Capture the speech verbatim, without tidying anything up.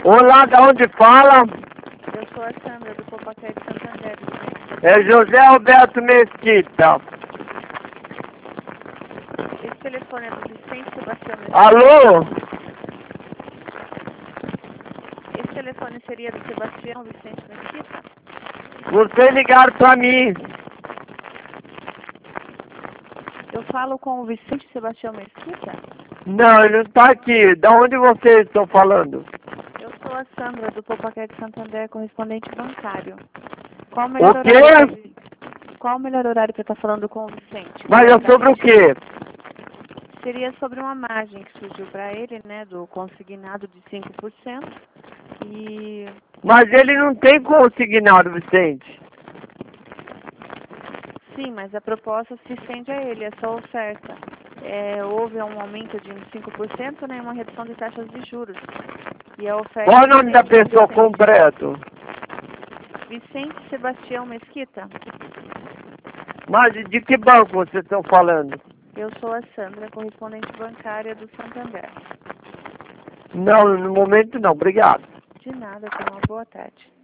Olá, da onde fala? Eu sou a Sandra, do Popaquete de Santander. É José Alberto Mesquita. Esse telefone é do Vicente Sebastião Mesquita? Alô? Esse telefone seria do Sebastião Vicente Mesquita? Vocês ligaram pra mim. Eu falo com o Vicente Sebastião Mesquita? Não, ele não tá aqui. Da onde vocês estão falando? Eu sou a Sandra, do Popaquete de Santander, correspondente bancário. Qual o O melhor quê? horário pra... Qual o melhor horário para estar falando com o Vicente? Mas é sobre o quê? Seria sobre uma margem que surgiu para ele, né, do consignado de cinco por cento. E... Mas ele não tem consignado, Vicente. Sim, mas a proposta se estende a ele, é só oferta. É, houve um aumento de uns cinco por cento, né, uma redução de taxas de juros. E a oferta... Qual o nome da pessoa completo? Vicente Sebastião Mesquita. Mas de que banco vocês estão falando? Eu sou a Sandra, correspondente bancária do Santander. Não, no momento não. Obrigado. De nada, tenha uma boa tarde.